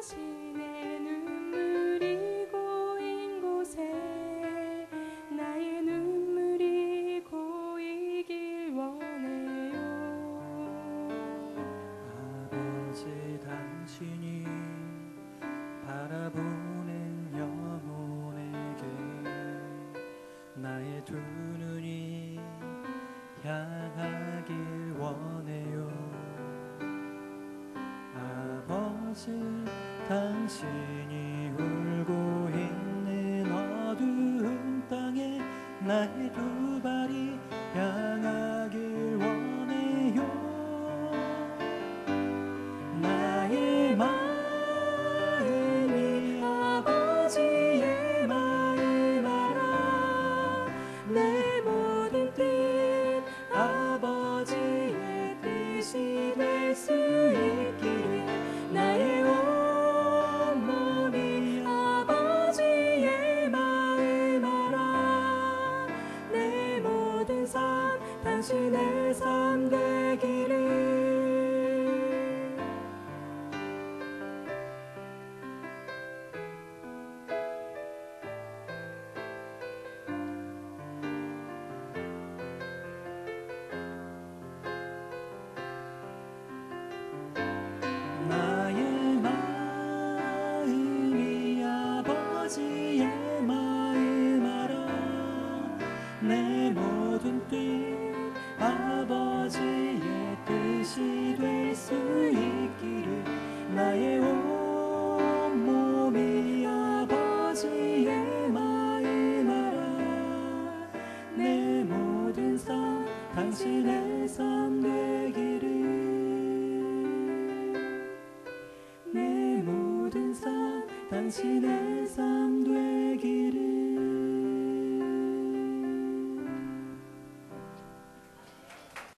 당신의 눈물이 고인 곳에 나의 눈물이 고이길 원해요. 아버지, 당신이 바라보는 영혼에게 나의 두 눈이 향하길 원해요. 아버지, 당신이 울고 있는 어두운 땅에 나의 두 발이 향하길 원해요. 나의 마음이 아버지의 마음 알아. 내 모든 뜻 아버지의 뜻이 될 수 있기를. 나의 온몸이 아버지의 마음 알아. 내 모든 삶 당신의 삶 되기를. 나의 마음이 아버지의 마음 알아. 내 모든 뜻 아버지의 뜻이 될 수 있기를. 나의 온몸이 아버지의 마음 알아. 내 모든 삶 당신의 삶 되기를. 내 모든 삶 당신의 삶 되기를.